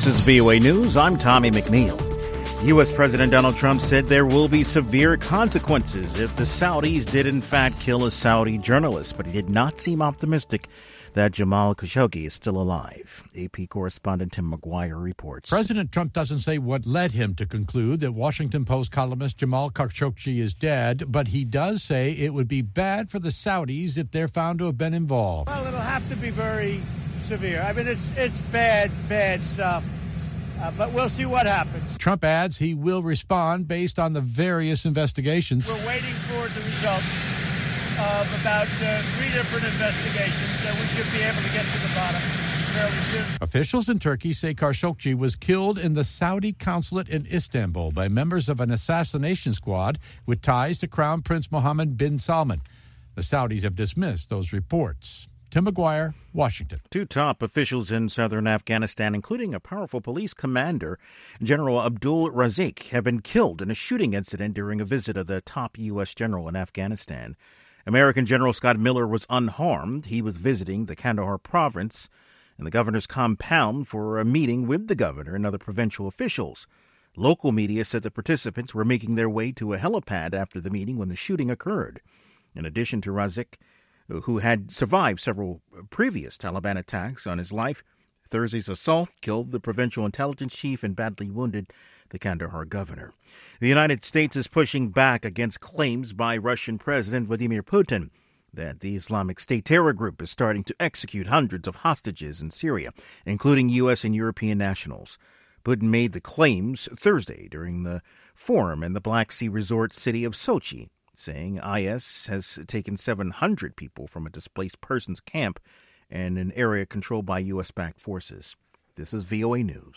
is VOA News. I'm Tommy McNeil. U.S. President Donald Trump said there will be severe consequences if the Saudis did in fact kill a Saudi journalist, but he did not seem optimistic that Jamal Khashoggi is still alive. AP correspondent Tim McGuire reports. President Trump doesn't say what led him to conclude that Washington Post columnist Jamal Khashoggi is dead, but he does say it would be bad for the Saudis if they're found to have been involved. Well, it'll have to be very severe. I mean, it's bad stuff. But we'll see what happens. Trump adds he will respond based on the various investigations. We're waiting for the results of about 3 different investigations, and we should be able to get to the bottom fairly soon. Officials in Turkey say Khashoggi was killed in the Saudi consulate in Istanbul by members of an assassination squad with ties to Crown Prince Mohammed bin Salman. The Saudis have dismissed those reports. Tim McGuire, Washington. 2 top officials in southern Afghanistan, including a powerful police commander, General Abdul Razik, have been killed in a shooting incident during a visit of the top U.S. general in Afghanistan. American General Scott Miller was unharmed. He was visiting the Kandahar province and the governor's compound for a meeting with the governor and other provincial officials. Local media said the participants were making their way to a helipad after the meeting when the shooting occurred. In addition to Razik, who had survived several previous Taliban attacks on his life, Thursday's assault killed the provincial intelligence chief and badly wounded the Kandahar governor. The United States is pushing back against claims by Russian President Vladimir Putin that the Islamic State terror group is starting to execute hundreds of hostages in Syria, including U.S. and European nationals. Putin made the claims Thursday during the forum in the Black Sea resort city of Sochi, saying IS has taken 700 people from a displaced persons camp in an area controlled by U.S.-backed forces. This is VOA News.